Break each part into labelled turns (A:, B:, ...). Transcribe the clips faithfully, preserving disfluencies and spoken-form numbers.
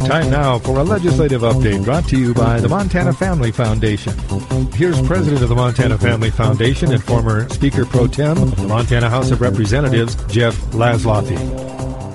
A: Time now for a legislative update brought to you by the Montana Family Foundation. Here's President of the Montana Family Foundation and former Speaker Pro Tem of the Montana House of Representatives, Jeff Laszloffy.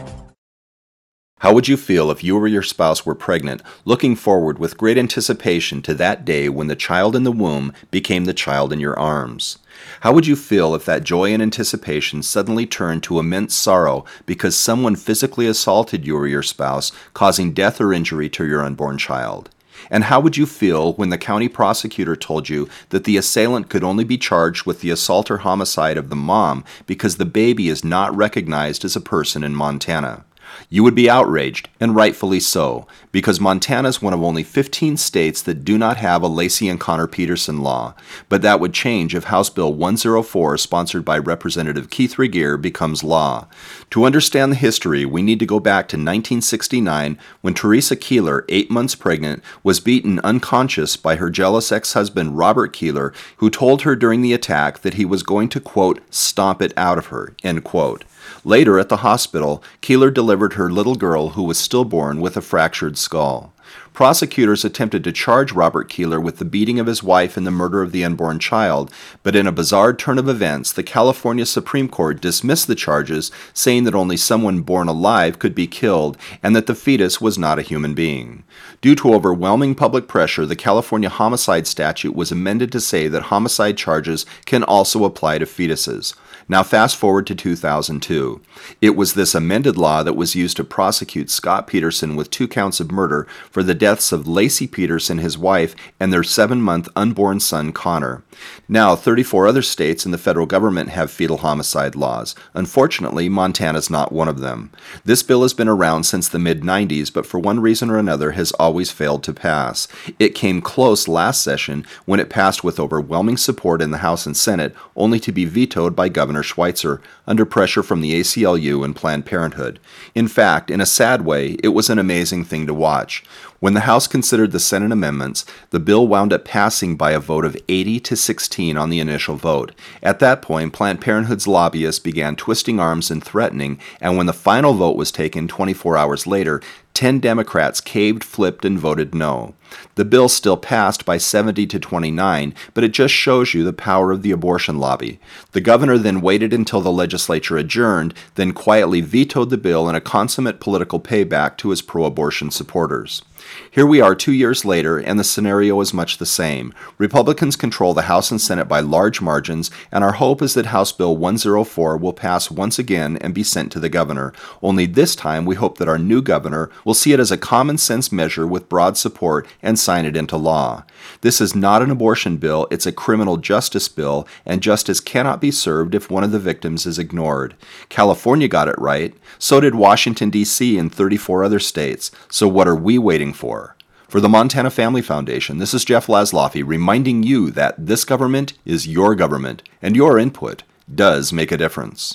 B: How would you feel if you or your spouse were pregnant, looking forward with great anticipation to that day when the child in the womb became the child in your arms? How would you feel if that joy and anticipation suddenly turned to immense sorrow because someone physically assaulted you or your spouse, causing death or injury to your unborn child? And how would you feel when the county prosecutor told you that the assailant could only be charged with the assault or homicide of the mom because the baby is not recognized as a person in Montana? You would be outraged, and rightfully so, because Montana is one of only fifteen states that do not have a Lacey and Connor Peterson law, but that would change if House Bill one oh four, sponsored by Representative Keith Regeer, becomes law. To understand the history, we need to go back to nineteen sixty-nine, when Teresa Keeler, eight months pregnant, was beaten unconscious by her jealous ex-husband Robert Keeler, who told her during the attack that he was going to, quote, stomp it out of her, end quote. Later, at the hospital, Keeler delivered her little girl who was stillborn with a fractured skull. Prosecutors attempted to charge Robert Keeler with the beating of his wife and the murder of the unborn child, but in a bizarre turn of events, the California Supreme Court dismissed the charges, saying that only someone born alive could be killed and that the fetus was not a human being. Due to overwhelming public pressure, the California homicide statute was amended to say that homicide charges can also apply to fetuses. Now fast forward to two thousand two. It was this amended law that was used to prosecute Scott Peterson with two counts of murder for the deaths of Lacey Peterson, his wife, and their seven-month unborn son, Connor. Now, thirty-four other states and the federal government have fetal homicide laws. Unfortunately, Montana's not one of them. This bill has been around since the mid nineties, but for one reason or another has always failed to pass. It came close last session when it passed with overwhelming support in the House and Senate, only to be vetoed by Governor Schweitzer, under pressure from the A C L U and Planned Parenthood. In fact, in a sad way, it was an amazing thing to watch. When the House considered the Senate amendments, the bill wound up passing by a vote of eighty to sixteen on the initial vote. At that point, Planned Parenthood's lobbyists began twisting arms and threatening, and when the final vote was taken twenty-four hours later, ten Democrats caved, flipped, and voted no. The bill still passed by seventy to twenty-nine, but it just shows you the power of the abortion lobby. The governor then waited until the legislature adjourned, then quietly vetoed the bill in a consummate political payback to his pro-abortion supporters. Here we are two years later, and the scenario is much the same. Republicans control the House and Senate by large margins, and our hope is that House Bill one oh four will pass once again and be sent to the governor. Only this time, we hope that our new governor will see it as a common-sense measure with broad support and sign it into law. This is not an abortion bill, it's a criminal justice bill, and justice cannot be served if one of the victims is ignored. California got it right, so did Washington, D C and thirty-four other states. So what are we waiting for? For the Montana Family Foundation, this is Jeff Laszloffy reminding you that this government is your government, and your input does make a difference.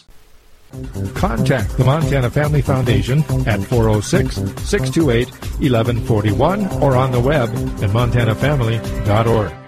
A: Contact the Montana Family Foundation at four oh six, six two eight, one one four one or on the web at montana family dot org.